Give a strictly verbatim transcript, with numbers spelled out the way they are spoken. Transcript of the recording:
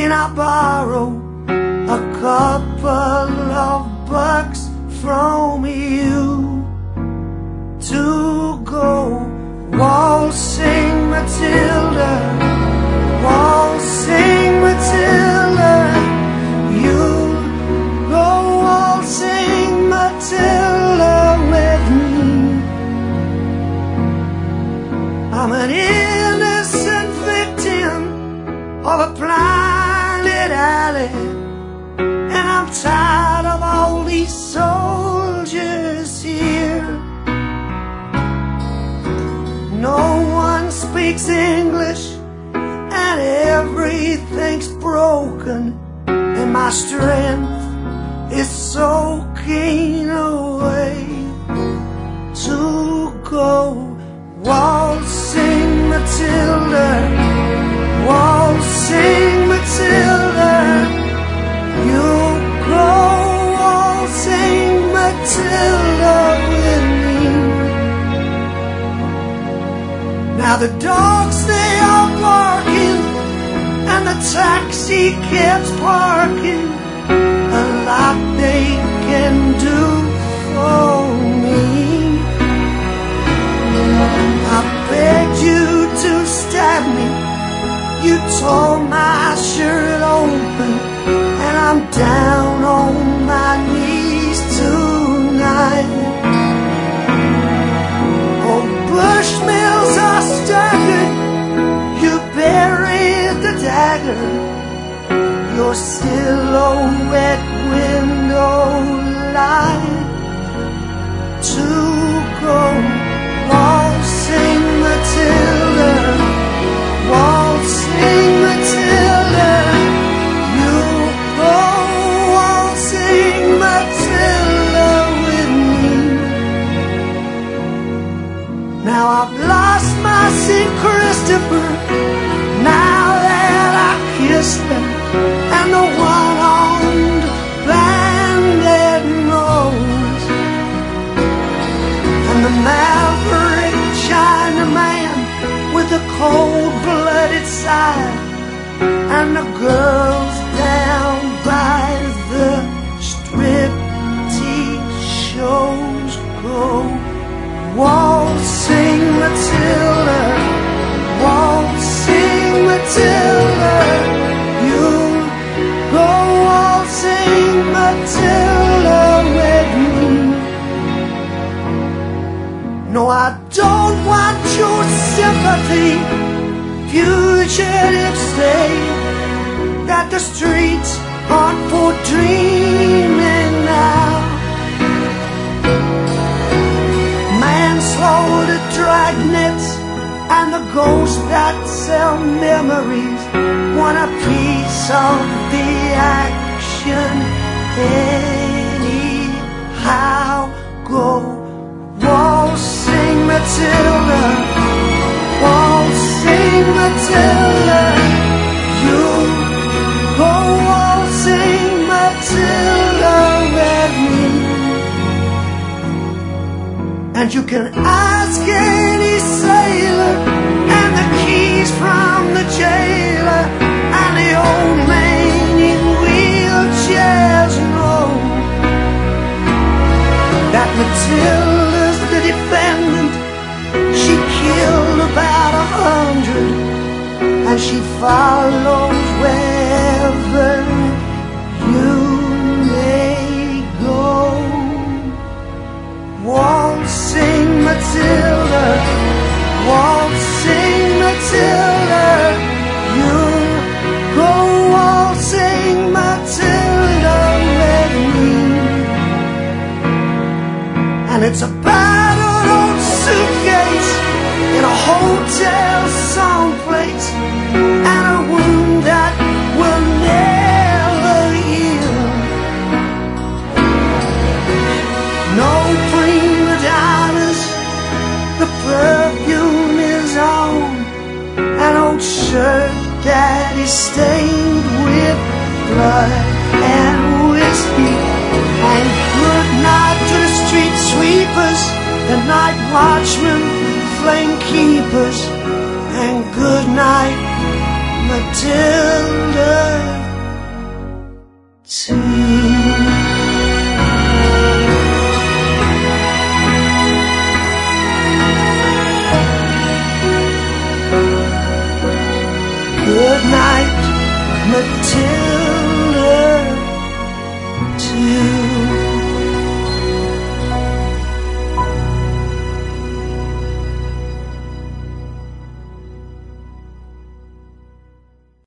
Can I borrow a couple of bucks from you to go waltzing Matilda, waltzing Matilda? You go waltzing Matilda with me. I'm an innocent victim of a blinded alley, and I'm tired of all these soldiers here. No one speaks English and everything's broken, and my strength is soaking away. To go waltzing Matilda, waltzing Matilda, you go waltzing Matilda with me. Now the dogs, they are barking, and the taxi cabs parking. A lot they can do for me. I begged you to stab me, you tore my shirt open, and I'm down on my knees tonight. Oh, Bushmills are staggered, you buried the dagger, your silhouette window light. To go waltzing Matilda, waltzing Matilda, you go waltzing Matilda with me. Now I've lost my Saint Christopher, now that I kissed them, and the one-armed bandit knows, and the maverick Chinaman with a cold-blooded side, and the girls down by the striptease shows go waltzing Matilda, waltzing Matilda, you go waltzing Matilda with me. No, I don't want your sympathy, fugitive, say that the streets aren't for dreaming now. Manslaughter, dragnets, and the ghosts that sell memories want a piece of the action anyhow. Go waltzing Matilda, waltzing Matilda, you go waltzing Matilda with me. And you can ask any sailor, and the keys from the jailer, and the old man in wheelchairs know that Matilda's the defendant. She killed about a hundred, and she follows wherever you may go. Waltzing Matilda, waltzing Matilda, you go waltzing Matilda with me. And it's a battered old suitcase in a hotel someplace, and a wound that will never heal. No prima donnas, the perfume is on an old shirt that is stained with blood and whiskey. And good night to the street sweepers, the night watchmen, flame keepers, and good night, Matilda. too. Good night, Matilda, too.